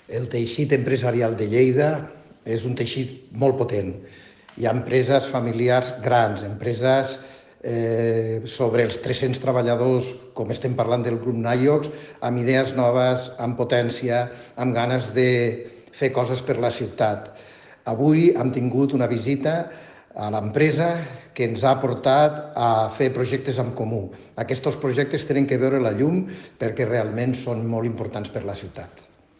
El teixit empresarial de Lleida és un teixit molt potent. Hi ha empreses familiars grans, empreses sobre els 300 treballadors, com estem parlant del grup Naiox, amb idees noves, amb potència, amb ganes de fer coses per la ciutat. Avui hem tingut una visita a l'empresa que ens ha portat a fer projectes en comú. Aquests projectes tenen que veure la llum perquè realment són molt importants per la ciutat.